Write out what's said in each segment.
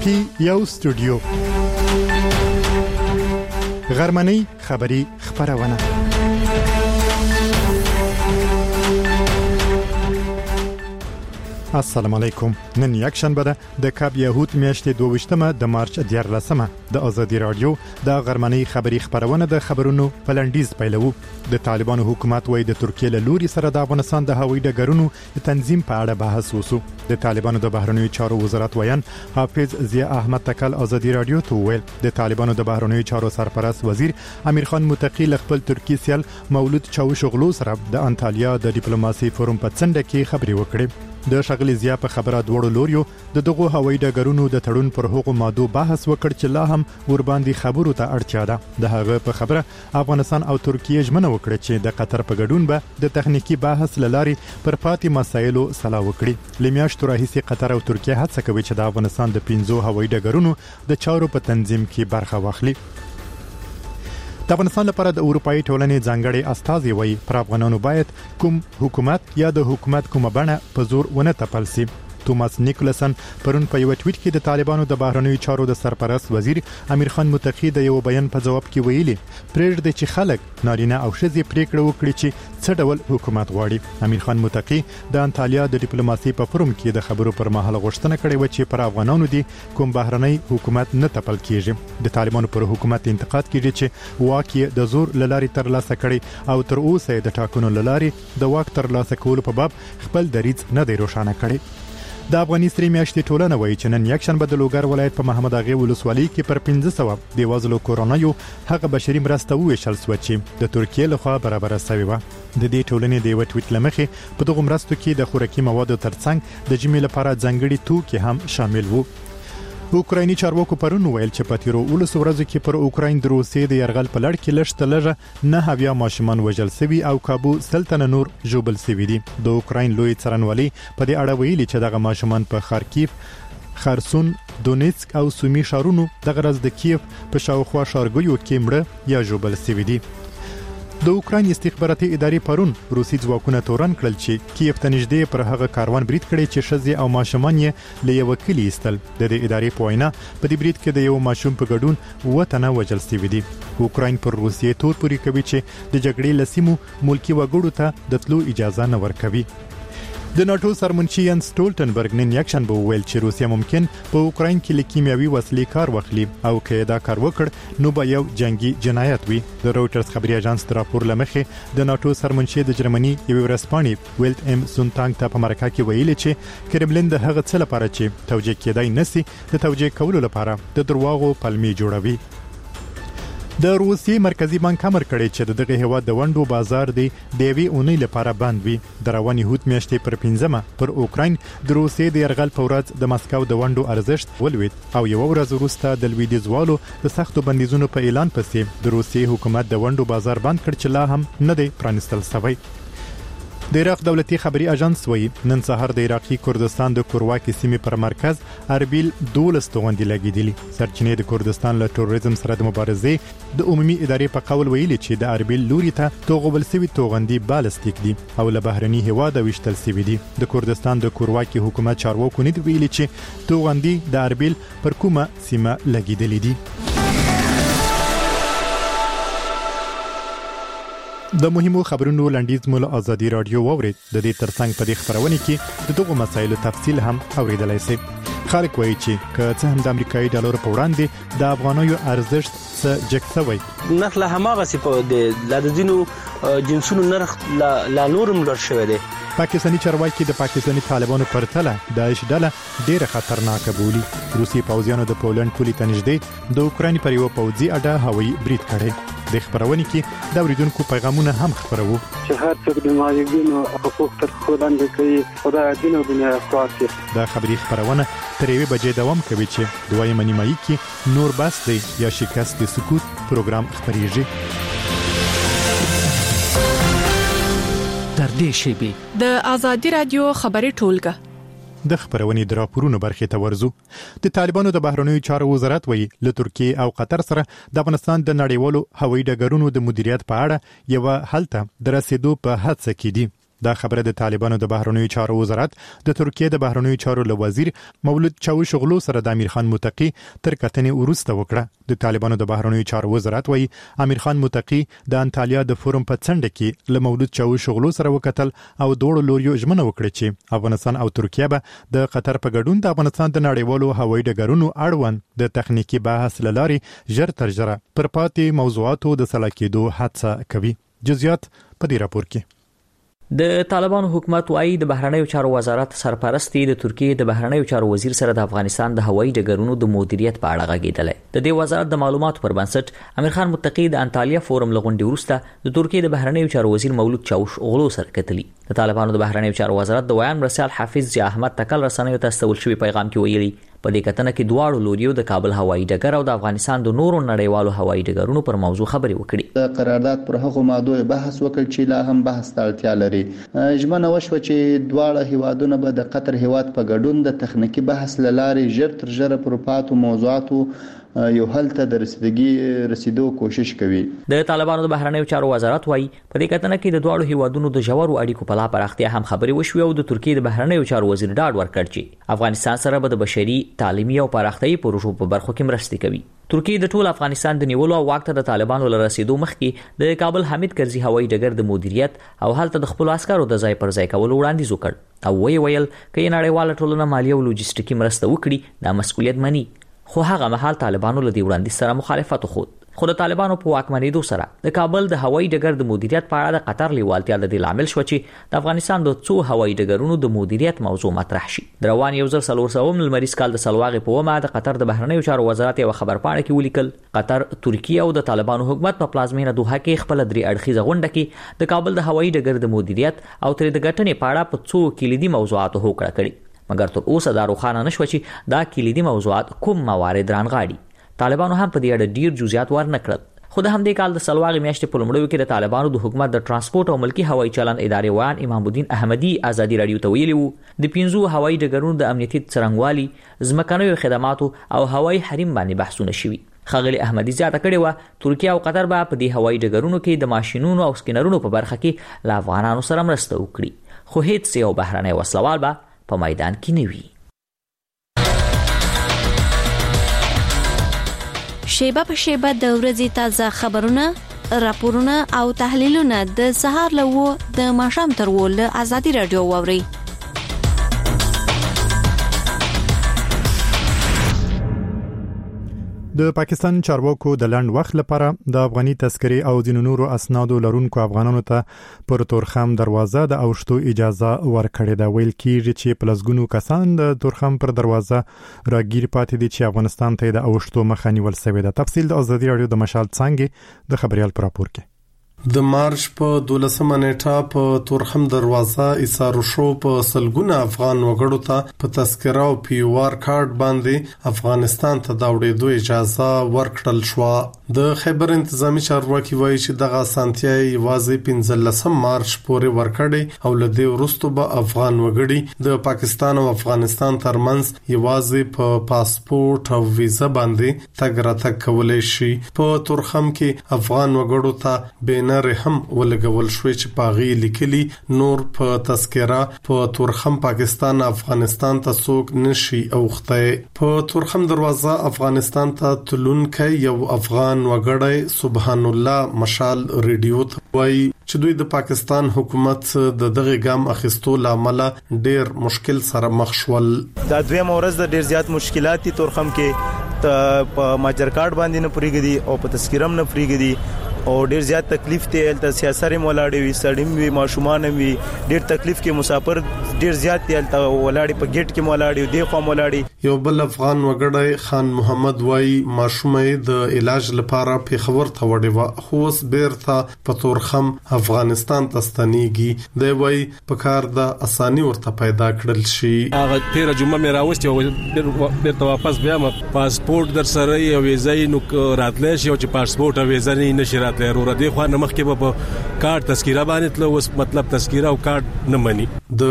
ترکی یو استودیو غرمنۍ خبری خبرونه السلام علیکم. نن یک شنبه ده د کاب یهود میاشتې 22مه د مارچ 14مه د آزادی رادیو د غرمنۍ خبری خبرونه د خبرونو پلندیز پیلوو. د طالبانو حکومت وای د ترکیه له لوري سره د افغانستان د هوایي ډګرونو تنظیم په اړه بحث وسو. د طالبانو د بهرنیو چارو وزارت ویان حافظ ضیا احمد تکل آزادی رادیو ته ویل د طالبانو د بهرنیو چارو سرپرست وزیر امیر خان متقی له خپل ترکی سیال مولود چاوشوغلو سره د انټالیا د ډیپلوماسي فورم په څنډه کې خبري وکړي. د شغلې ضیا په خبره دوړو لوریو د دغه هوایي ډګرونو د تړون پر هغو ماده بحث وکړ چې لا هم ور باندې خبرو ته اړتیا ده. د هغه په خبره افغانستان او ترکیه ژمنه وکړه چې د قطر په ګډون به د تخنیکی بحث لاري پر پاتې مسایلو سلا وکړي. لمیاشتو راهیسې قطر او ترکیه هڅه کوي چې د افغانستان د 15 هوایي ډګرونو د چارو په تنظیم کې برخه واخلي. د افغانستان لپاره د اروپאי ټولنې ځانګړي استازي وایي پر افغانانو باید کوم حکومت یا د حکومت کومه بڼه په زور ونه تپل شي. توماس نیکولسن پرون په یو ټویټ کې د طالبانو د بهرنیو چارو د سرپرست وزیر امیر خان متقی د یو بیان په جواب کې ویلي پرېږدي چې خلک نارینه او ښځې پریکړه وکړي چې څه ډول حکومت غواړي. امیر خان متقی د انټالیا د ډیپلوماسي په فورم کې د خبرو پر مهال غوښتنه کړې و چې پر افغانانو دي کوم بهرنی حکومت نه تپل کیږي. د طالبانو پر حکومت انتقاد کیږي چې واک د زور لاري ترلاسه کړي او تر اوسه د ټاکنو لاري د واک ترلاسه کولو په باب خپل دریځ نه دی روښانه کړی. د افغاني سری میاشتې ټولنه وایي چې نن یک شنبه د لوګر ولایت په محمد اغه ولسوالۍ کې پر 1500 د وازلو کورونایو هغه بشري مرسته وویشل سو چې د ترکیه لخوا برابر شوی و. د دې ټولنې د یو ټویټ لمخې په دغه مرستو کې د خوراکي موادو ترڅنګ د جمی لپاره ځانګړي توکي هم شامل وو. اوکرایني چارواکو پرون ویل چې په تیرو 19 ورځو کې پر اوکراین د روسیې د يرغل په لړ کې لږ نه هویا ماشومان وژل شوي او کابو سلطنه نور جوبل شوي دي. د اوکراین لوی څارنوالي په دې اړه ویلي چې دغه ماشومان په خارکیف، خرسون، دونیتسک او سومي ښارونو د غرض د کیف په شاوخوا ښارګیو کې مړه یا جوبل شوي دي. د اوکراین استخباراتي ادارې پرون روسي ځواکونه تورن کړل چې کیف ته نږدې پر هغه کاروان برید کړی چې ښځې او ماشومان یې له یو کلی ایستل. د دې ادارې په وینا په دې برید کې د یو ماشوم په ګډون وطن وژل شوی دی. اوکراین پر روسیې تور پوري کوي چې د جګړې لسیمو ملکی وګړو ته د تلو اجازه نه ورکوي. د ناتو سرمنشي یانس سټولټنبرګ نن یک شنبه ویل چې روسیا ممکن په اوکراین کې لیکیمیاوي وسلې کار واخلي او که دا کار وکړ نو به یو جنگي جنایت وي. د رويټرز خبري اژانس د راپور لمخې د ناتو سرمنشي د جرمني یو ورسپانې ویلټ ام سونتانګ ته په مرکه کې ویلي چې کرملین د هغه څه لپاره چې توجیه کېدای نسی د توجیه کولو لپاره د درواغو پلمې جوړوي. د روسي مرکزی بانک امر کړی چې دغه هیواد د وندو بازار دی د وی اونۍ لپاره بند وي. د رواني هوت میاشتې پر 15مه پر اوکراین د روسي د يرغل په ورځ د مسکو د وندو ارزښت ولوید او یو ورځ وروسته د لویدیزوالو د سختو بندیزونو په اعلان پسې د روسي حکومت د وندو بازار بند کړ چې لا هم نه دی پرانستل شوی. د عراق دولتي خبري اژانس وایي نن سهار د عراقي کردستان د کورواکي سیمې پر مرکز اربیل 12 توغندي لګیدلي. سرچینې د کردستان له تروریزم سره د مبارزې د عمومي ادارې په قول ویلي چې د اربیل لوري ته توغبل سوي توغندي بالستیک دي او له بهرني هواده وشتل سوي دي. د کردستان د کورواکي حکومت چارواکو نه دی ویلي چې توغندي د اربیل پر کومه سیمه لګیدلي دي. د مهمو خبرونو لنډیز مول آزادی رادیو وورید. د دې ترڅنګ په دې خبرونه کې د دغه مسایلو تفصیل هم اوریدلای شئ. خلک وایي چې که څه هم د امریکایي ډالر په وړاندې د افغانیو ارزښت څه جګسوي نرخ له هماغه سی په د دینو جنسونو نرخ لا نورم لوړ شوی دی. پاکستاني چارواکي د پاکستاني طالبانو پرتله داعش ډله ډیره خطرناکه بولي. روسي پوځیانو د پولند پولې ته نږدې د اوکراین پر یو پوځي اډه هوایي برید کړی. د خبرونه کې د اوریدونکو پیغامونه هم خبرو چې هر څوک د مالیګینو حقوق تر خوندند کوي خدای دین او دنیا خاصه. دا خبري خبرونه تر 1 بجې دوام کوي چې دویمه نیمایي کې نور بس دی یا شکست سکوت پروګرام خبريږي. تر دې شی د آزادی رادیو خبري ټولګه د خبرونې د راپورونو برخې ته ورزو. د طالبانو د بهرنیو چارو وزارت وایي له ترکیه او قطر سره د افغانستان د نړیوالو هوایي ډګرونو د مدیریت په اړه یو حل ته د رسیدو په هڅه کې دي. دا خبره د طالبانو د بهرنیو چارو وزارت د ترکیه د بهرنیو چارو له وزیر مولود چاوشوغلو سره د امیر خان متقی تر کتنې وروسته وکړه. د طالبانو د بهرنیو چارو وزارت وايي امیر خان متقی د انټالیا د فورم په څنډه کې له مولود چاوشوغلو سره وکتل او دوړو لوريو ژمنه وکړه چې افغانستان او ترکیه به د قطر په ګډون د افغانستان د نړیوالو هوایي ډګرونو اړوند د تخنیکی بحث لاري ژر تر ژره پر پاتې موضوعاتو د سلا کېدو هڅه کوي. جزئیات په دې راپور کې. د طالبانو حکومت وايي د بهرنیو چارو وزارت سرپرستی د ترکیه د بهرنیو چارو وزیر سره د افغانستان د هوایي ډګرونو د مدیریت په اړه غږیدل. د دې وزارت د معلوماتو پر بنسټ امیر خان متقی د انټالیا فورم لغونډې وروسته د ترکیه د بهرنیو چارو وزیر مولود چاوشوغلو سره کتلی. د طالبانو د بهرنیو چارو وزارت د ویان مرسل حافظ جا احمد تکل رسنیو ته استول شوی پیغام کې ویلي په دې کتنه کې دواړو لوریو د کابل هوایي ډګر او د افغانستان د نورو نړیوالو هوایي ډګرونو پر موضوع خبرې وکړي. د قرارداد پر هغه ماده بحث وکړ چې لا هم بحث ته اړتیا لري. ژمنه وشوه چې دواړه هیوادونه به د قطر هیواد په ګډون د تخنیکی بحث لارې ژر تر ژره پر پاتو موضوعاتو یو حل ته د رسیدو کوشش کوي. د طالبانو د بهرنیو چارو وزارت وايي په دې کتنه کې د دواړو هیوادونو د ژورو اړیکو په لا پراختیا هم خبرې وشوي او د ترکیه د بهرنیو چارو وزیر ډاډ ورکړ چې افغانستان سره به د بشري، تعلیمي او پراختیايي پروژو په برخو کې مرسته کوي. ترکیه د ټول افغانستان د نیولو او واک ته د طالبانو لپاره رسیدو مخکې د کابل حمید کرزي هوایي ډګر د مدیریت او هلته د خپل عسکرو د ځای پر ځای کولو وړاندیز وکړ او ویل کې نړیواله ټولنه مالی او لوجستیکي مرسته وکړي دا مسؤلیت مني. خو هغه مهال طالبانو له دې وړاندیز سره مخالفت وکړ. خو د طالبانو په واکمنېدو سره د کابل د هوایي ډګر د مدیریت په اړه د قطر لیوالتیا د دې لامل شو چې د افغانستان د څو هوایي ډګرونو د مدیریت موضوع مطرح شي. د روان 1400 لمریز کال د سلواغې په ومه د قطر د بهرنیو چارو وزارت یو خبرپاڼه کې ولیکل قطر، ترکیه او د طالبانو حکومت په پلازمینه دوحه کې خپل درې اړخیزه غونډه کې د کابل د هوایي ډګر د مدیریت او تر د ګټنې په اړه په څو کلیدي موضوعاتو هوکړه کړې. مګر تر اوسه دا روښانه نشو چې دا کلیدي موضوعات کوم موارد رانغاړي. طالبانو هم په دې اړه ډیر جزئیات ورنکړل. خو د همدې کال د سلواغې میاشتې په لومړیو کې د طالبانو د حکومت د ترانسپورت او ملکی هوایي چلند ادارې ویان امام الدین احمدی ازادي رادیو ته ویلي وو د 15 هوایي ډګرونو د امنیتي څرنګوالي، ځمکنیو خدماتو او هوایي حریم باندې بحثونه شوي. خغلی احمدی زیاته کړې و ترکیه او قطر به په دې هوایي ډګرونو کې د ماشینونو او سکینرونو په برخه کې له افغانانو سره مرسته وکړي. خو هیڅ یو بهرنی وسلوال به په میدان کې نه وي. شیبه په شیبه د ورځې تازه خبرونه، راپورونه او تحلیلونه د سهار له د ماښام تر ول آزادي رادیو ووري. د پاکستان چارواکو د لاند وخت لپاره د افغاني تذکرې او د نورو اسنادو لرونکو افغانانو ته پر تورخم دروازه د اوښتو اجازه ورکړې ده. ویل کېږي چې پلسګونو کسان د تورخم پر دروازه راګیر پاتې دي چې افغانستان ته د اوښتو مخه نیول شوې ده. تفصیل د ازادي رادیو د مشال څنګه د خبريال پر راپور کې. د مارچ په 12 نیټه په تورخم دروازه ایثار شو په سلګونه افغان وګړو ته په تذکره او پی آر کارت باندې افغانستان ته د وړېدو اجازه ورکړل شو. د خیبر انتظامی چارواکي وایي چې دغه سانتیا یوازې 15 مارچ پورې ورکړي او لدې وروسته به افغان وګړي د پاکستان او افغانستان ترمنځ یوازې په پاسپورت او ویزا باندې تګ راتګ کولای شي. په تورخم کې افغان وګړو ته بین هم ولګول شوې چې پاغي لیکلي نور په تذکره په تورخم پاکستان افغانستان ته څوک نشي اوخته. په تورخم دروازه افغانستان ته تلونکي یو افغان وګړی سبحان الله مشال ریډیو ته وایي چې دوی د پاکستان حکومت د دغه ګام اخیستو لامل ډیر مشکل سره مخ شول. دا دویم ورځ د ډیر زیات مشکلات دي تورخم کې په ماجر کارت باندې نه پریږدي او په تذکرم نه پریږدي او ډیر زیات تکلیف ته الته سیاسي مولاړي وي سړیم وي ماشومان وي ډیر تکلیف کې مسافر ډیر زیات ته الته ولاړي په گیټ کې مولاړي دی خو مولاړي. یو بل افغان وګړی خان محمد وای ماشومې د علاج لپاره په خبر ته وړي خو اوس بیرته په تورخم افغانستان ته ستنیږي. دی وای په کار د اساني ورته پیدا کړل شي. هغه 13 جمعه مې راوستي او بیرته واپس بیا پاسپورت در سره یو ویزا نو راتلې شي او چې پاسپورت او ویزا نه نشي راتلې ورو د خو نه مخکې په کارت تذکره باندې تل اوس مطلب تذکره او کارت نه مني. د خیبر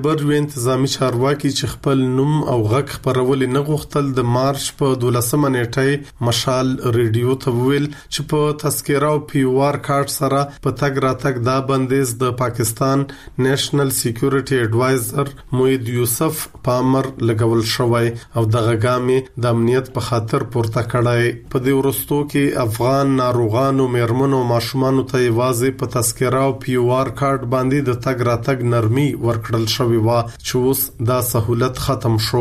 خیبر یو انتظامی چارواکي چې خپل نوم او غږ خبرول نه غوښتل د مارچ په 12 نیټه مشال ریډیو ته ویل چې په تذکره او پی وار کارت سره په تګ راتګ دا بندیز د پاکستان نېشنل سکیورټي ایڈوایزر موید یوسف پامر لګول شوی او دغه ګامي د امنیت په خاطر پورته کړای. په دې ورستو کې افغان ناروغانو مېرمنو ماشومانو ته یوازې په تذکره او پی وار کارت باندې د تګ راتګ نرمي ورکړل شوی و چې اوس دا سہولت ختم شو.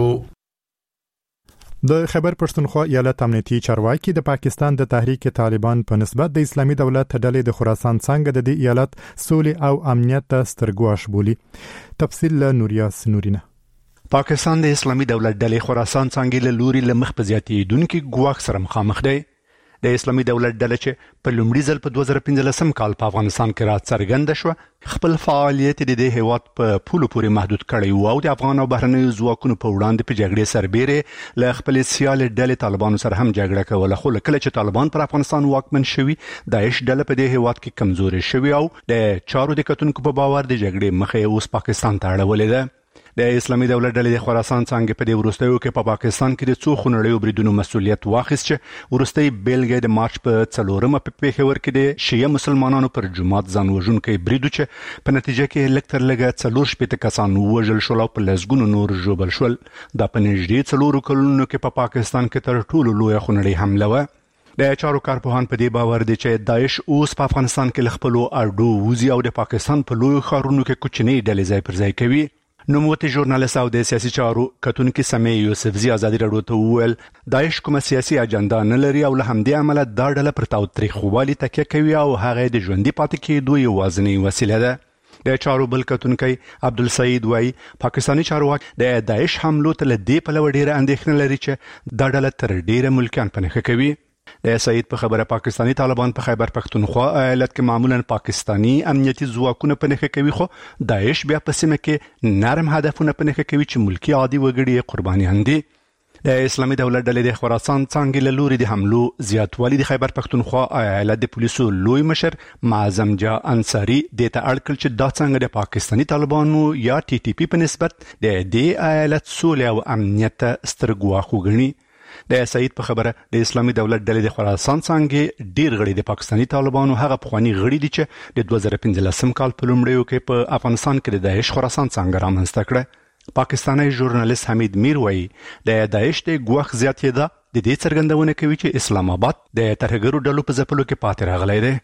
د خیبر پښتونخوا ایالت امنیتي چارواکي د پاکستان د تحریک طالبان په نسبت د اسلامي دولت ډلې د خراسان څنګه د دې ایالت سولې او امنیت ته سترګواش بولی. تفصیل له نوریاس نورینه. پاکستان د اسلامي دولت ډلې خراسان څنګه له لوري لمخ په زیاتېدونکو ګواښ سره مخامخ دی. د اسلامي دولت ډله چې په لومړي ځل په 2015 کال په افغانستان کې راڅرګنده شو خپل فعالیت د دې هیواد په پولو پورې محدود کړی او د افغان او بهرنیو ځواکونو په وړاندې په جګړې سربېره له خپل سیال ډلې طالبانو سره هم جګړه کوله. خو کله چې طالبان پر افغانستان واکمن شوي داعش ډله په دې هیواد کې کمزوري شوي او د چارو د کتونکو په باور د جګړې مخه اوس پاکستان ته اړولې ده. د اسلامي دولت ډلې د خراسان څنګه په دې ورستیو کې په پاکستان کې د څو خونړیو بریدونو مسؤلیت واخیست چې ورستۍ بیلګه د مارچ په 4 په پیښور کې د شیعه مسلمانانو پر جماعت ځان وژونکي بریدو چې په نتیجه کې لکتر لګه 4 کسان وژل شول او په لسګونو نور ژوبل شول. دا په نږدې 4 کلونو کې په پاکستان کې تر ټولو لوی خونړی حمله و. د چارو کارپوهان په دې باور دي چې داعش اوس په افغانستان کې خپل اډو وزي او د پاکستان په لوی ښارونو کې کوچني ډلې ځای پر ځای کوي. نوموتی ژورنالیست او د سیاسي چارو کتونکي سمې یوسفزي ازادي راډیو ته وویل داعش کومه سیاسي اجنډا نه لري او له همدې امله دا ډله پر تاوتریخوالي تکیه کوي او هغه د ژوندۍ پاتې کېدو یوازینۍ وسیله ده. د چارو بل کتونکي عبدالسعید وای پاکستاني چارواکي د داعش حملو ته له دې پلوه ډیره اندېښنه لري چې دا ډله تر ډیره ملکیان په نښه کوي. د سعید په خبره پاکستانی طالبان په خیبر پښتونخوا ایالت کې معمولا پاکستانی امنیتي ځواکونه په نښه کوي خو داعش بیا په سیمه کې نرم هدفونه په نښه کوي چې ملکی عادي وګړي قربانیان دي. د اسلامي دولت ډلې د خراسان څنګه له لوري د حملو زیاتوالی د خیبر پښتونخوا ایالت د پولیسو لوی مشر معظم جا انصاری د ته اړکل چې دا څنګه د پاکستانی طالبانو یا ټي ټي پی په نسبت د دې ایالت سولې او امنیت سترګواخ وګڼي. د سعید په خبره د اسلامي دولت ډلې د خراسان څنګه ډیر غړي د پاکستانی طالبانو هغه پخوانی غړي دي چې د 2015 کال په لومړیو کې په افغانستان کې د داعش خراسان څنګه رامنځته کړه. پاکستانی ژورنالیست حمید میر وایي د داعش د ګواښ زیاتېدا د دې څرګندونه کوي چې اسلام آباد د ترهګرو ډلو په ځپلو کې پاتې راغلی دی.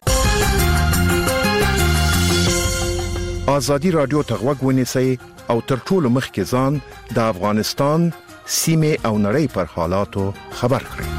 ازادي راډیو ته غوږ ونیسئ او تر ټولو مخکې ځان د افغانستان سیمه او نړۍ پر حالاتو خبر کړئ.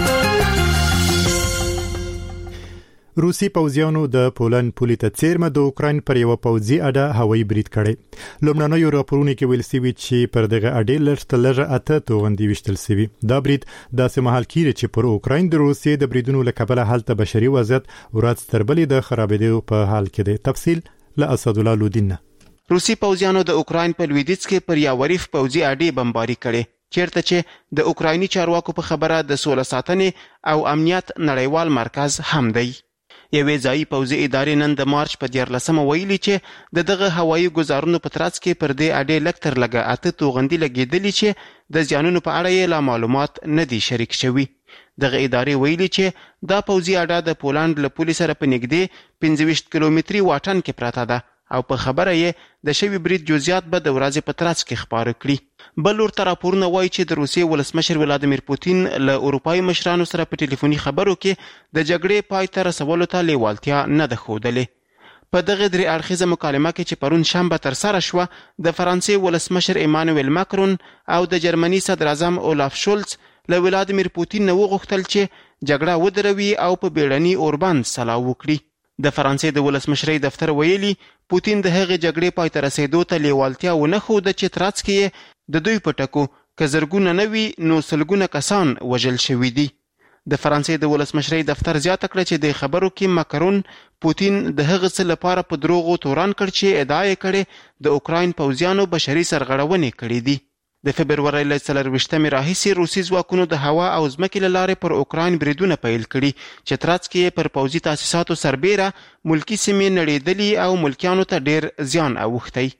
روسي پوځیانو د پولند پولې ته څیرمه د اوکراین پر یو پوځي اډه هوایي برید کړی. لومړنیو راپورونو کې ویل شوی چې پر دغه اډې لږ اته توغندي وشتل شوی. دا برید داسې مهال کېږي چې پر اوکراین د روسي د بریدونو له کبله هلته بشري وضعیت ورځ تر بلې د خرابېدو په حال کې دی. تفصیل له اسد الله لودین. روسي پوځیانو د اوکراین په لویدیځ کې پر یو وریف پوځي اډې بمباري کړې چیرته چې د اوکرایني چارواکو په خبره د سوله ساتنې او امنیت نړیوال مرکز هم دی. یوې ځایي پوځي ادارې نن د مارچ په 14 ویلي چې دغه هوایي ګزارونو په ترڅ کې پر دې اډې لکتر لګه اته توغندي لګېدلې چې د زیانونو په اړه یې لا معلومات نه دي شریک شوي. دغه ادارې ویلي چې دا پوځي اډه د پولند له پولې سره په نږدې 25 کیلومتري واټن کې پراته ده او په خبره یې د شوي برید جزئیات به د ورځې په ترڅ کې خپاره کړي. بل ورته راپورونه وایي چې د روسیې ولسمشر ولادیمیر پوتین له اروپایي مشرانو سره په ټلیفوني خبرو کې د جګړې پای ته رسولو ته لیوالتیا نه ده ښودلې. په دغه درې اړخیزه مکالمه کې چې پرون شنبه ترسره شوه د فرانسې ولسمشر ایمانویل ماکرون او د جرمني صدر اعظم اولاف شولز له ولادیمیر پوتین نه وغوښتل چې جګړه ودروي او په بیړني اوربند سلا وکړي. د فرانسې د ولسمشرۍ دفتر ویلي پوتین د هغې جګړې پای ته رسېدو ته لیوالتیا ونه ښوده چې ترڅ کې یې د دوی په ټکو که زرګونه نه وي نو سلګونه کسان وژل شوي دي. د فرانسې د ولسمشرۍ دفتر زیاته کړه چې د خبرو کې ماکرون پوتین د هغه څه لپاره په دروغو توران کړ چې ادعا یې کړې د اوکراین پوځیانو بشري سرغړونې کړې دي. د فبرورۍ له 24 راهیسې روسي ځواکونو د هوا او ځمکې له لارې پر اوکراین بریدونه پیل کړي چې ترڅ کې پر پوځي تاسیساتو سربیره ملکی سیمې نړېدلي او ملکیانو ته ډیر زیان اوښتی.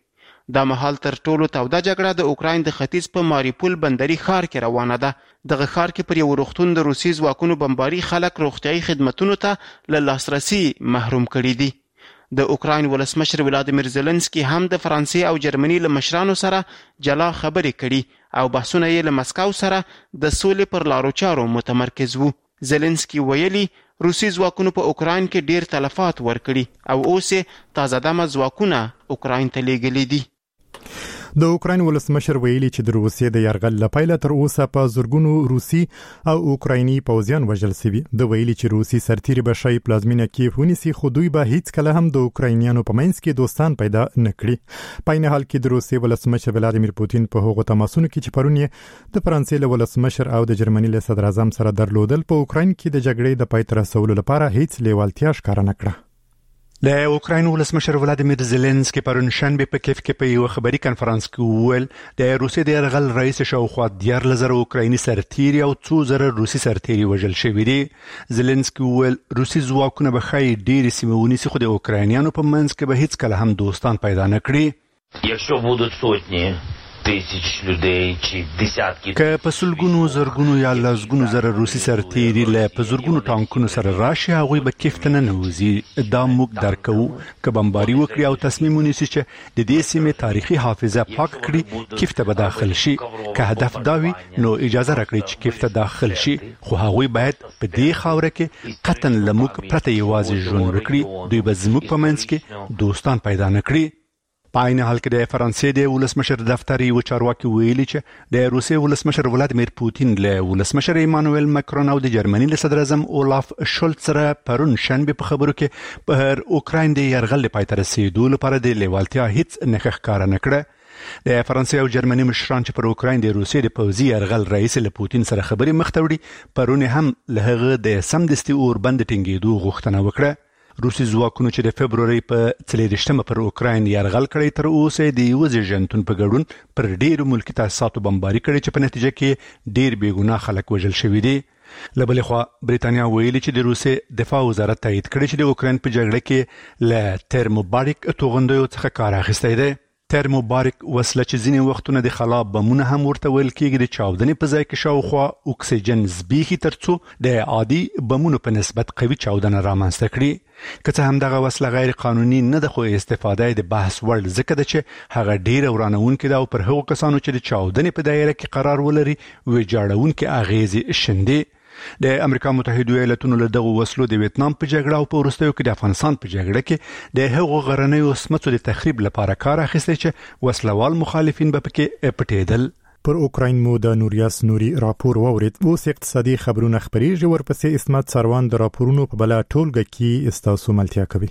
دا مهال تر ټولو توده جګړه د اوکراین د ختیځ په ماریپول بندري ښار کې روانه ده. دغه ښار کې پر یو روغتون د روسي ځواکونو بمباري خلک روغتیايي خدمتونو ته له لاسرسي محروم کړي دي. د اوکراین ولسمشر ولادیمیر زيلنسکي هم د فرانسې او جرمني له مشرانو سره جلا خبرې کړي او بحثونه یې له مسکو سره د سولې پر لارو چارو متمرکز وو. زيلنسکي ویلي روسي ځواکونو په اوکراین کې ډیر تلفات ورکړي او اوس تازه دمه ځواکونه اوکراین ته لیږلي دي. د اوکراین ولسمشر ویلي چې د روسیې د یرغل لپاره تر اوسه په زورګونو روسي او اوکرایني پوځیان وژل شوي. د ویلي چې روسي سرتیري به شي پلازمینه کیف ونیسي، خو دوی به هیڅ کله هم د اوکراینیانو په منځ کې دوستان پیدا نکړي. په عین حال کې د روسیې ولسمشر ولادیمیر پوتین په هغو تماسونو کې چې پرون د فرانسې له ولسمشر او د جرمني له صدر اعظم سره درلودل په اوکراین کې د جګړې د پای ته رسولو لپاره هیڅ لیوالتیا ښکاره نه کړه. د اوکراین ولسمشر ولادیمیر زيلنسکي پرون شنبه په کیف کې په یو خبري کانفرنس کې وویل د روسیې د یرغل رئیس شاوخوا 10000 اوکرایني سرتیري او 2000 روسي سرتیري وژل شوي دي. زيلنسکي وویل روسي ځواکونه به خای ډېری سیمې ونیسي، خو د اوکراینیانو په منځ کې به هیڅ کله هم دوستان پیدا نه کړي. Якщо будуть сотні тисяч людей чи десятки که په سلګونو زرګونو یا لسګونو زره روسي سرتیري له په زرګونو ټانکونو سره راشي، هغوی به کیف ته نه نوځي. دا موږ درکو که بمباري وکړي او تصمیم ونیسي چې د دې سیمې تاریخي حافظه پاک کړي، کیف ته به داخل شي. که هدف دا وي نو اجازه راکړي چې کیف ته داخل شي، خو هغوی باید په دې خاوره کې قطن له موږ پرته یوازې ژوند وکړي. دوی به زموږ په منځ کې دوستان پیدا نه کړي. په عین حال کې د فرانسې د ولسمشر دفتر یو چارواکي ویلي چې د روسیې ولسمشر ولادیمیر پوتین له ولسمشر ایمانوئل ماکرون او د جرمني له صدر اعظم اولاف شولټ سره پرون شنبه په خبرو کې په اوکراین د یرغل لپاره تر رسیدو لپاره د لیوالتیا هیڅ نه ښکاره نه کړه. د فرانسې او جرمني مشران چې پر اوکراین د روسیې د پوځي یرغل رئیس له پوتین سره خبرې مخ ته وړي، پرون هم له هغه د سمدستي اوربند ټینګېدو غوښتنه وکړه. روسي ځواکونو چې د فبروري په 23 پر اوکراین یرغل کړی، تر اوسه د یو ځنټون په ګډون پر ډیرو ملکی تاسیساتو بمباري کړي چې په نتیجه کې ډیر بېګناه خلک وژل شوي دي. له بلې خوا بریتانیا ویلي چې د روسي دفاع وزارت تایید کړی چې د اوکراین په جګړه کې له ترموباریک توغندیو څخه کار اخیستی دی. ترموباریک وسله چې ځینې وختونه د خلا بمونه هم ورته ویل کېږي، د چاودنې په ځای کې شاوخوا اکسیجن زبېښي ترڅو د عادي بمونو په نسبت قوي چاودنه رامنځته کړي. که څه هم دغه وسله غیر قانوني نه ده، خو استفاده د بحث وړ ځکه ده چې هغه ډیره ورانونکې ده او پر هغو کسانو چې د چاودنې په دایره کې قرار ولري ویجاړونکې اغیزې شیندي. د امریکا متحده ایالاتونو له دغه وسلو د ویتنام په جګړه او په وروستیو کې د افغانستان په جګړه کې د هغو غرنیو سمڅو د تخریب لپاره کار اخیستی چې وسلوال مخالفین به پکې پټېدل. پر اوکراین مو د نوریاس نوري راپور وورید. اوس اقتصادي خبرونه خبريږي، ورپسې اسمت سروان د راپورونو په بلا ټولګه کې استاسو ملتیا کوي.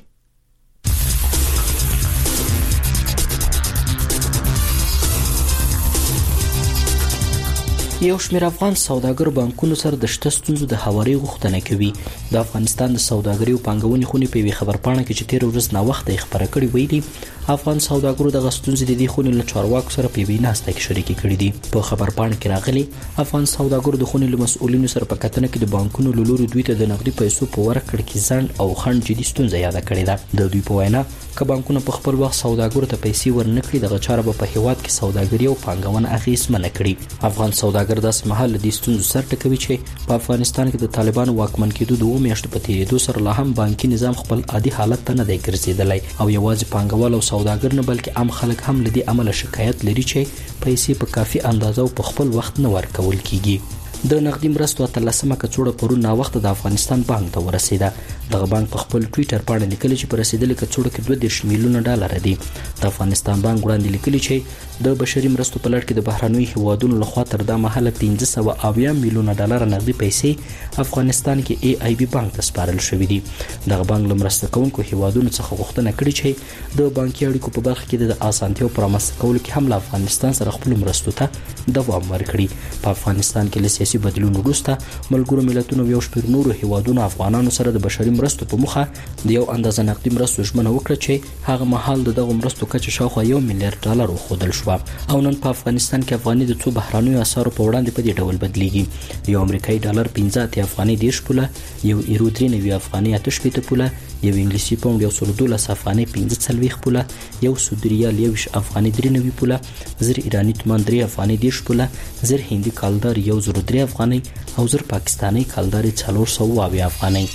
یو شمېر افغان سوداګر بانکونو سره د شته ستونزو د هواري غوښتنه کوي. د افغانستان د سوداګرۍ او پانګونې خونې په یوې خبرپاڼه کې چې تیر ورځ ناوخته خبره کړې ویلي افغان سوداګرو د غستونزې د دې خونې له چارواکو سره په یوې ناسته کې شریکې کړې دي. په خبرپاڼه کې راغلي افغان سوداګرو د خونې له مسؤلینو سره په کتنه کې د بانکونو له لوري دوی ته د نقدي پیسو په ورکړه کې ځنډ او خنډ جدي ستونزه یاد کړې ده. د دوی په وینا که بانکونه په خپل وخت سوداګرو ته پیسې ورنکړي، دغه چاره به په هیواد کې سوداګري او پانګونه اغیزمنه کړي. افغان سوداګر داسې مهال د ستونزو سر ټکوي چې په افغانستان کې د طالبانو واکمن کېدو 2 میاشتې په تیریدو سره لا هم بانکي نظام خپل عادي حالت ته نه دی ګرځېدلی او یوازې پانګوال او سوداګر نه بلکې عام خلک هم له دې عمله شکایت لري چې پیسې په کافي اندازه او په خپل وخت نه ورکول کیږي. د نقدي مرستو 13مه کڅوړه پرون ناوخته د افغانستان بانک ته ورسېده. دغه بانک په خپل ټویټر باندې لیکلي چې پر رسیدلې کڅوړه کې 2 میلیونه ډالر دي. د افغانستان بانک وړاندې لیکلي چې د بشري مرستو په لړ کې د بهرنیو هیوادونو لخوا تر دا مهاله 570 میلیونه ډالر نقدي پیسې افغانستان کې ای آی بي بانک ته سپارل شوې دي. دغه بانک له مرسته کوونکو هیوادونو څخه غوښتنه کړې چې د بانکي اړیکو په برخه کې د اسانتیاو پر رامنځته کولو کې هم له افغانستان سره خپل مرستو ته دوام ورکړي. په افغانستان کې له سیاسي سیاسي بدلون وروسته ملګرو ملتونو یو شمېر نورو هیوادونو افغانانو سره د بشري مرستو په مخه د یو اندازه نقدي مرستو ژمنه وکړه چې هغه مهال دغه مرستو کچه شاوخوا $1 میلیارډ وښودل شو او نن په افغانستان کې افغاني د څو بهرانیو اسعارو په وړاندې په دې ډول بدلیږي. یو امریکایي ډالر 15 افغاني 10 پوله، یو یورو 93 افغاني 8 پوله، یو انګلیسي پاوند 112 افغاني 15 پوله، یو سعودي ریال 21 افغاني 93 پوله، زر ایرانی تومان 3 افغاني 10 پوله، زر هندي کالدار 103 افغاني او زر پاکستاني کالدار 420 افغاني.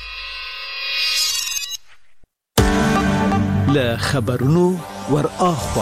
له خبرونو ور اخوا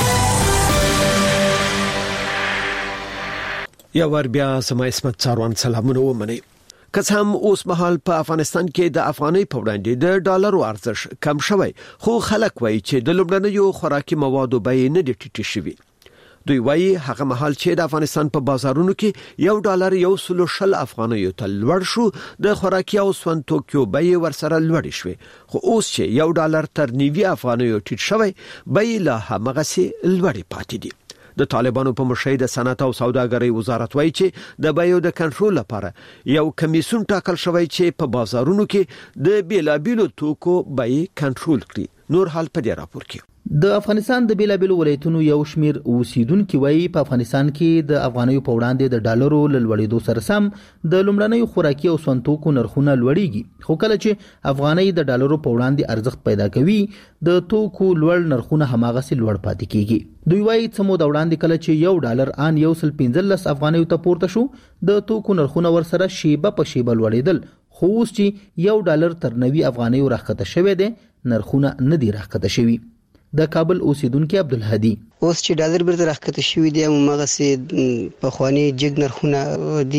یا ور بیا سما اسمت څاروان سلامونه ومني. که هم اوس مهال په افغانستان کې د افغانۍ په وړاندې د ډالرو ارزش کم شوی، خو خلک وایي چې د لومړنیو خوراکي موادو بیې نه دي ټیټې شوي. دوی وایي هغه مهال چې د افغانستان په بازارونو کې $1 1.60 افغانیو ته لوړ شو، د خوراکي او سون توکیو بیې ورسره لوړې شوې، خو اوس چې $1 تر 90 افغانیو ټیټ شوی، بیې لا همغسې لوړې پاتې دي. د طالبانو په مشرۍ د صنعت او سوداګرۍ وزارت وایي چې د بیو د کنټرول لپاره یو کمیسیون ټاکل شوی چې په بازارونو کې د بیلابیلو توکو بیې کنټرول کړي. نور حال په دې راپور کې. د افغانستان د بیلابیلو ولایتونو یو شمیر اوسیدونکو وایي په افغانستان کې د افغانیو په وړاندې د ډالرو لوړېدو سره سم د لومړنیو خوراکي او سنتوکو نرخونه لوړیږي، خو کله چې افغانۍ د ډالرو په وړاندې ارزښت پیدا کوي د توکو لوړ نرخونه هماغسې لوړ پاتې کیږي. دوی وایي چې مو د وړاندې کله چې $1 ان 115 افغانیو ته پورته شو، د توکو نرخونه ورسره شیبه په شیبه لوړېدل، خو اوس چې $1 تر 90 افغانیو راښکته شوی دی، نرخونه نه دي راښکته شوي. د کابل اوسیدونکو عبدالهادي اوس چې ډالر بیرته راښکته شوی دی، هغه سي په خواني جګ نرخونه دي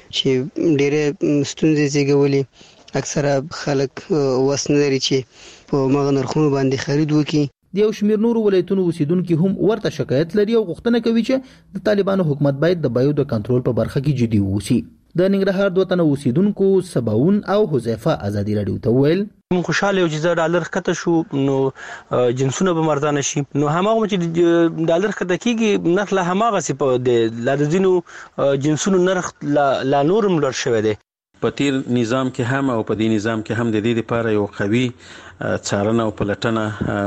چې ډېره ستونزې زیږولې. اکثره خلک وسنه لري چې په مغه نرخونو باندې خرید وکړي. د یو شمیر نورو ولایتونو اوسیدونکو هم ورته شکایت لري او غوښتنه کوي چې د طالبانو حکومت باید د بیو د کنټرول په برخه کې جدي ووسی. د ننګرهار دوه تنه اوسیدونکو سباون او حذیفه ازادي رادیو ته ویل موږ خوشاله یو چې ډالر کته شو نو جنسونه به مرزانه شي، نو هماغه چې ډالر کته کیږي نرخ له هماغه سي په د لادزینو جنسونو نرخ لا نورم لوړ شوی دی. په تیر نظام کې هم او په دې نظام کې هم د دې لپاره یو قوي څارنه او پلټنه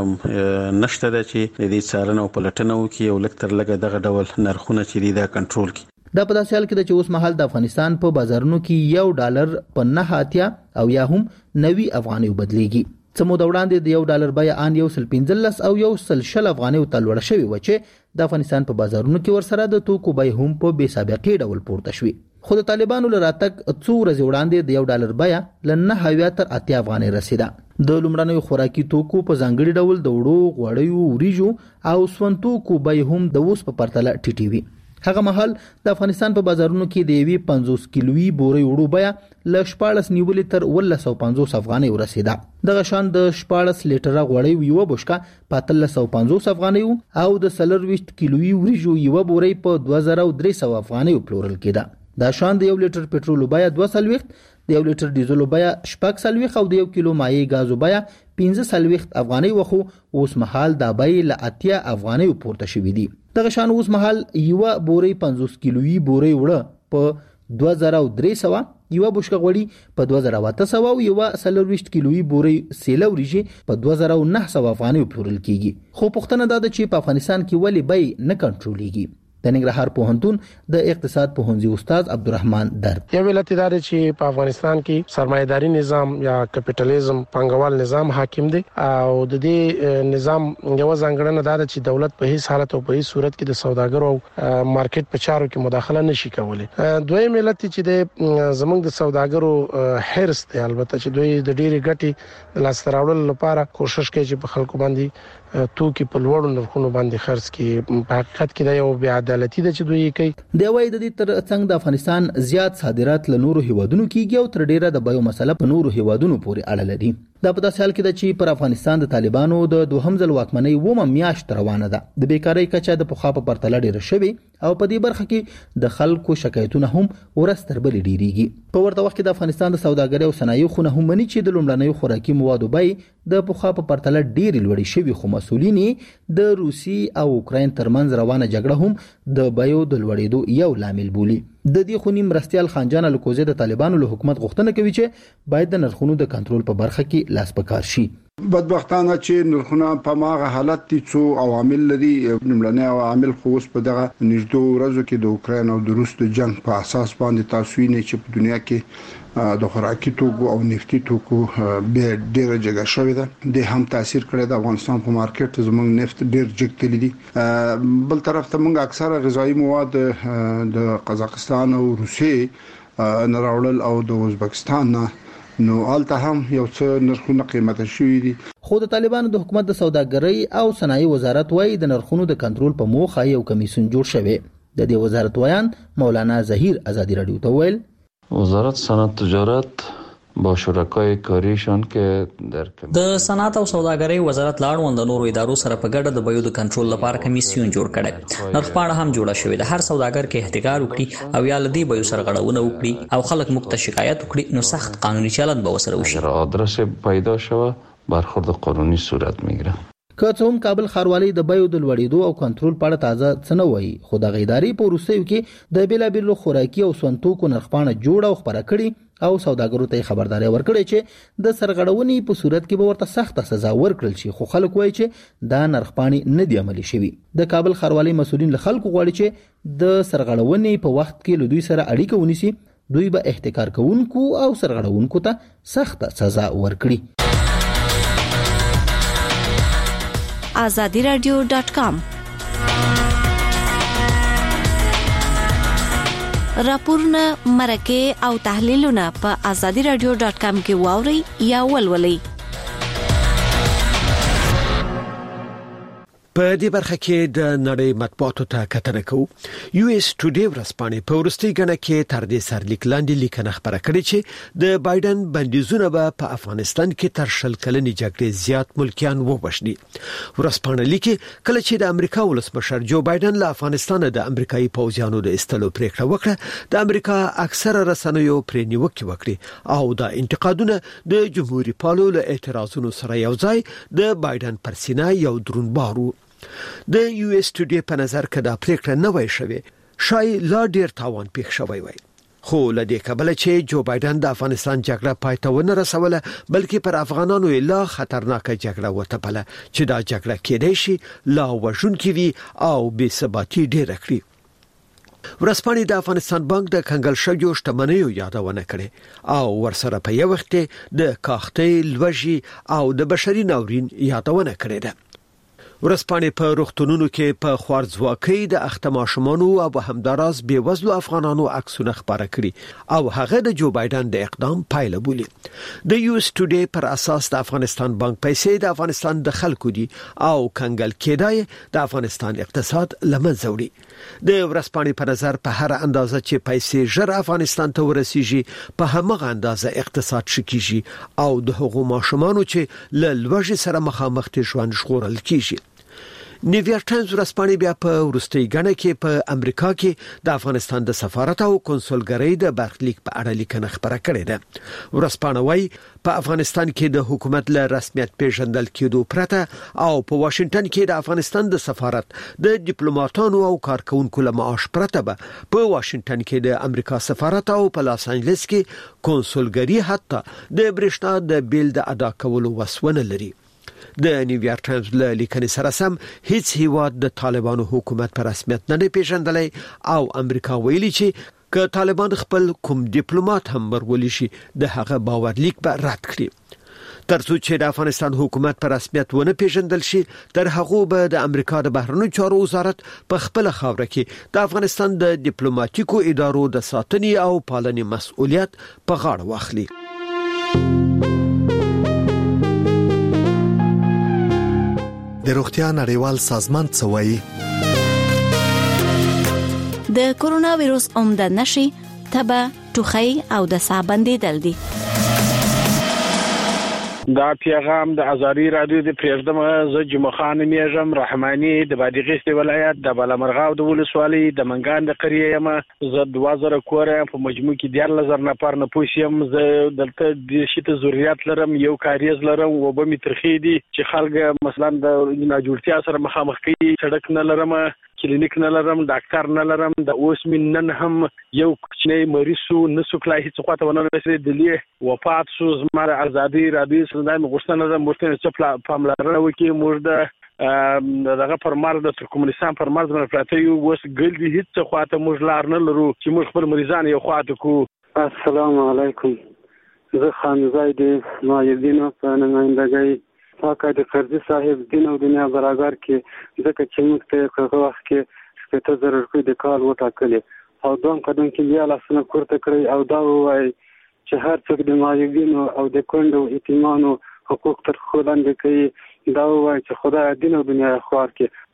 نشته ده چې د دې څارنه او پلټنه وکړي او لکتر لګه دغه ډول نرخونه چې دا کنټرول کړي. دا په داسې حال کې چې اوس مهال د افغانستان په بازارونو کې $1 په 9 او یا هم 90 افغانیو بدلیږي. سمو د وړاندې د $1 بیه ان 115 او 160 افغانیو ته لوړ شوی و چې د افغانستان په بازارونو کې ورسره د توکو بیه هم په بې سابقې ډول پورته شوی. خو د طالبانو لراتک څو ورځې وړاندې د $1 بیه ل 9 تر 8 افغانۍ رسیده. د لومړنیو خوراکي توکو په ځانګړي ډول د وړو، غوړیو، وریجو او سون توکو بیه هم د اوس په پرتله ټیټې وي. هغه مهال د افغانستان په بازارونو کې د یوې 50 کیلوي بوري وړو بیه ل 14 نیولې تر 1950 افغانۍ ورسیده. دغه شان د 14 لیټره غوړی یو بشکا په 1350 افغانۍ او د 23 کیلوي وریجو یو بوري په 2300 افغانۍ پلورل کېده. دا شان د 1 لیټر پټرول بیه 240، د 1 لیټر ډیزل بیه 440 او د 1 کیلو مایع غاز بیه 15 افغانۍ وخو اوس مهال د بیه ل 8 افغانۍ پورته شوې دي. دغه شان اوس مهال یو بوري 50 کیلوي بوري وړه په 2300، یو بشکه غوړي په 2800 او یو 23 کیلوي بوري سیله وریجې په 2900 افغانۍ پلورل کیږي. خو پښتنه دا ده چې په افغانستان کې ولی بیه نه کنټرولېږي. د ننګرهار پوهنتون د اقتصاد پوهنځي استاد عبدالرحمن درد یو علت دا چې په افغانستان کې سرمایه‌داري نظام یا کپټالیزم پانګوال نظام حاکم دی او د دې نظام یو ځانګړنه دا ده چې دولت په هیڅ حالت او په هیڅ صورت کې د سوداګرو او مارکیټ په چارو کې مداخله نشي کولی. دویم علت چې د زمونږ د سوداګرو حرص دی، البته چې دوی د ډېری ګټې لاسته راوړلو لپاره کوشش کوي چې په خلکو باندې توکي په لوړو نرخونو باندې خرڅ کړي. په حقیقت کې دا یو بې عدالتي ده چې دوی کوي. د وای د دې تر څنګ د افغانستان زیات صادرات له نورو هیوادونو کیږي او تر ډیره د بیو مسله په نورو هیوادونو پورې اړه لري. دا په داسې حال کې ده چې پر افغانستان د طالبانو د دوهم ځل واکمنۍ ومه میاشت روانه ده. د بیکاری کچه د پخوا په پرتله ډیره شوې او په دې برخه کې د خلکو شکایتونه هم ورستر بل ډیریږي. په ورته وخت کې د افغانستان د سوداګرۍ او صنایعو خونه هم مني چې د لومړنیو خوراکي موادو بیې د پخوا په پرتله ډیرې لوړې شوې، خو مسؤلین د روسي او اوکراین ترمنځ روانه جګړه هم د بیو د لوړېدو یو لامل بولي. د دې خونی مرستيال خانجان الکوزي د طالبانو له حکومت غوښتنه کوي چې باید د نرخونو د کنټرول په برخه کې لاس پکار شي. بدبختانه چې نرخونه په ماغه حالت دي څو عوامل لري. نملنه عوامل خو اوس په دغه نږدې ورځو کې د اوکرين او د روس د جنگ په اساس باندې تاسو نه چې په دنیا کې د خوراکي توکو او نفتي توکو به ډیره جګه شوې ده. د هم تاثیر کړی د افغانستان په مارکیټ زموږ نفت ډیر جګتلی دي. بل طرف ته موږ اکثره غذایی مواد د قزاقستان او روسیې نه راوړل او د ازبکستان نه نو الته هم یو څه نرخونه قیمته شوې دي. خو د طالبانو د حکومت د سوداګرۍ او صنایع وزارت وايي د نرخونو د کنټرول په موخه یو کمیسیون جوړ شوی. د دې وزارت ویان مولانا ظهیر آزادی رادیو ته ویل وزارت صنعت تجارت با شرکای کاریشان که در د صنعت او سوداګرۍ وزارت لاړوند د نورو ادارو سره په ګډه د بیو د کنټرول لپاره کمیسیون جوړ کړي. نرخپاڼه هم جوړه شوې ده. هر سوداګر کې احتکار وکړي او یا لدی بیو سره غړونه وکړي او خلک مخ ته شکایت وکړي نو سخت قانوني چلند به وسره وشي. آدرس پیدا شوه برخورد قانوني صورت میگیره. که څه هم کابل ښاروالۍ د بیو د لوړېدو او کنټرول په اړه تازه څه نه وایي، خو د ادارې په وروستیو کې د بیلابیلو خوراکي او سونتوکو نرخپاڼه جوړه او خپره کړي او سوداګرو ته خبرداري ورکړي چې د سرغړونې په صورت کې به ورته سخته سزا ورکړل شي. خو خلک وایي چې دا نرخپاڼې نه دی عملي شوي. د کابل ښاروالۍ مسؤلین له خلکو غواړي چې د سرغړونې په وخت کې له دوی سره اړیکه ونیسي. دوی به احتکار کوونکو او سرغړونکو ته سخته سزا ورکړي. azadiradio.com راپورونه مرکه او تحلیلونه په azadiradio.com کې واوري یا ولولئ. په دې برخه کې د نړۍ مطبوعاتو ته کتنه کوو. یو اس ټوډے ورځپاڼې په ورستي غنه کې تر دې سرلیک لاندې لیکنه خبره کړې چې د بایدن بندیزونه به په افغانستان کې تر شل کلنې جګړې زیات ملکیان وبښني. ورځپاڼه لیکي کله چې د امریکا ولسمشر جو بایدن له افغانستان د امریکایي پوځیانو د استلو پریکړه وکړه، د امریکا اکثره رسنیو پرې نیوکه وکړه او د انتقادونه د جمهوریت پالو له اعتراضونو سره یو ځای د بایدن پر سینه یو درونبارو. د یو اس ټوډے په نظر کې دا پریکړه نه وای شوی شای لا ډیر تاوان پیښ شوی وای. خو لدې کبله چې جو بایدن د افغانستان جګړه پای ته ونه رسوله بلکې پر افغانانو لا خطرناکه جګړه وتپله چې دا جګړه کېدای شي لا وژونکې وي او بې ثباتي ډیره کړي. ورځپاڼې د افغانستان بانک د کنګل شویو شتمنیو یادونه کړې او ورسره په یو وخت د کاختې لوږې او د بشري ناورین یادونه کړې ده. ورځپاڼې په روغتونونو کې په خوارځواکۍ د اخته ماشومانو او همداراز بېوزلو افغانانو عکسونه خبره کړي او هغه د جو بایدن د اقدام پایله بولي. د یو اس ټوډے پر اساس د افغانستان بانک پیسې د افغانستان د خلکو دي او کنګل کېدای د افغانستان اقتصاد لمنځه وړي. د ورځپاڼې په نظر په هر اندازه چې پیسې ژر افغانستان ته ورسیږي په همغه اندازه اقتصاد شکیږي او د هغو ماشومانو چې له لوږې سره مخامخ دي ژوند ژغورل کیږي. نیویارک ټایمز ورځپاڼې بیا په وروستي غنه کې په امریکا کې د افغانستان د سفارت او کنسولګرۍ د برخلیک په اړه لیکنه خبره کړې ده. ورځپاڼه وايي په افغانستان کې د حکومت له رسمیت پیژندل کېدو پرته او په واشنگټن کې د افغانستان د سفارت د ډیپلوماټانو او کارکونکو له معاش پرته به په واشنگټن کې د امریکا سفارت او په لاس انجلس کې کنسولګرۍ حتی د برېښنا د بیل د ادا کولو وسونه لري. د نیویارک ټایمز له لیکنې سره سم هیڅ هیواد د طالبانو حکومت پر رسمیت نه پیژندلی او امریکا ویلي چې که طالبان خپل کوم ډیپلوماټ هم ورولي شي د هغه باورلیک به رد کړي. ترڅو چې د افغانستان حکومت پر رسمیت ونه پیژندل شي تر هغه به د امریکا د بهرنیو چارو وزارت په خپل خاوره کې د افغانستان د ډیپلوماټیکو ادارو د ساتنې او پالنې مسؤلیت په غاړه واخلي. د روغتیا نړیوال سازمان څه وایي؟ د کورونا وایروس عمده نشي تبه، ټوخی او د ساه بندیدل دي. دا پیغام د ازادي رادیو د پریزدم ز جمعه خان میژم رحماني د بادغیس ولایت د بالامرغاو د ولسوالۍ د منګان د قریه یم. ز 2000 کور په مجموع کې 10000 نفر نه پوسیم. ز دلته د شته ضرورت لرم، یو کاریز لرم و به می ترخی دي چې خلک مثلا د نه جوړتیا سره مخامخ کوي، سړک نه لرم، کلینیک نه لرم ډاکټر نه لرم د اوس من نن هم یو کوچنی مریض نسو کلای هیڅ خواته ونه رسېدلی دلی وفات شو زماره ازادي رادیو سندای مغشتنه ده مرتين چې پاملرنه وکي موږ د دغه پرمار د ترکمنستان پرمار د پراتیو وس ګل دي هیڅ خواته موږ لار نه لرو چې موږ خپل مریضان یو خواته کو. السلام علیکم. زه خانزای د مایدین په نمائندګۍ پاکه د قرضی صاحب دین او دنیا برابر کې ځکه چې موږ ته هغه وخت کې 70,000 روپۍ د کال وټاکلې او دوم قدم کې بیا لاسونه پورته کړی او دا وایي چې هر څوک د مایدینو او د کونډو یتیمانو حقوق تر خو لاندې کوي. دا وایي چې خدای دین او دنیا خوار کې